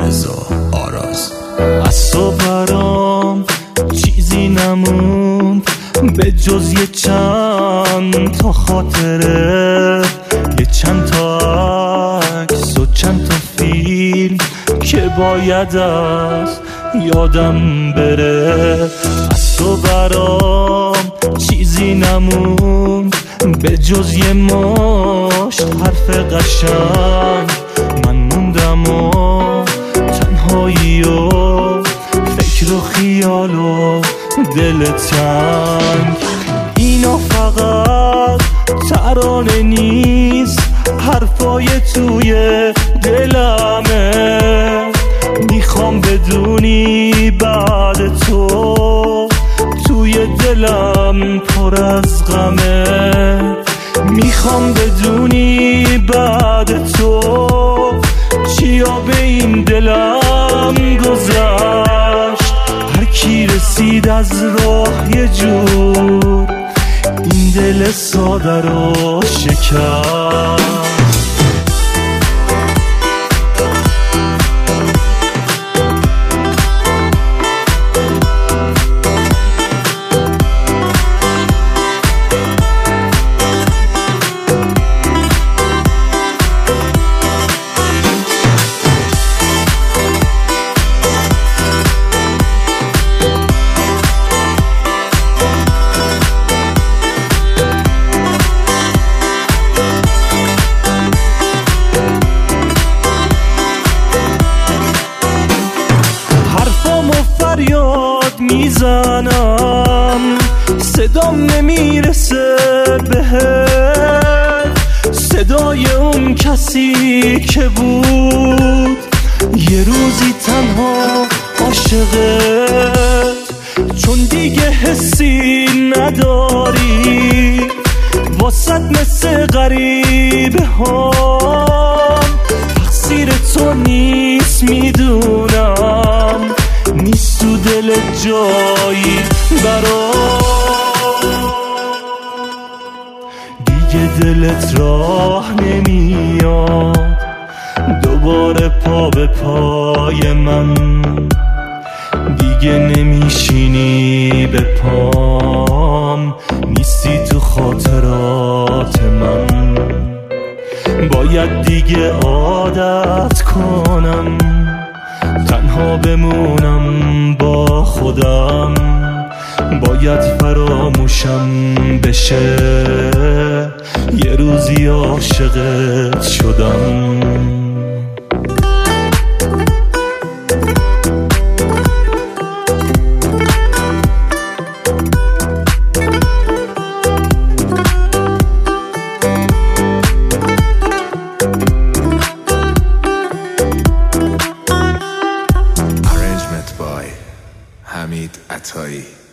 رضا آراز. از تو برام چیزی نموند به جز یه چند تا خاطره، یه چند تا عکس و چند تا فیلم که باید از یادم بره. از تو برام چیزی نموند به جز یه مشت حرف قشنگ. من موندم و تنهایی و فکر و خیال و دل تنگ. اینا فقط ترانه نیست، حرفای توی دلمه. میخوام بدونی بعد تو توی دلم پر از غمه. میخوام بدونی بعد تو چیا به این دلم گذشت. هر کی رسید از راه یه جور این دل ساده رو شکست. فریاد میزنم صدام نمیرسه بهت، صدای اون کسی که بود یه روزی تنها عاشقت. چون دیگه حسی نداری واسط مثل غریبه ها، تقصیر تو نیست میدونم، نیست تو دل جایی دیگه دلت راه نمیاد دوباره پا به پای من. دیگه نمیشینی به پام، نیستی تو خاطرات من. باید دیگه عادت کنم تنها بمونم با خودم. باید فراموشم بشه یه روزی عاشقت شدم. حمید عطایی.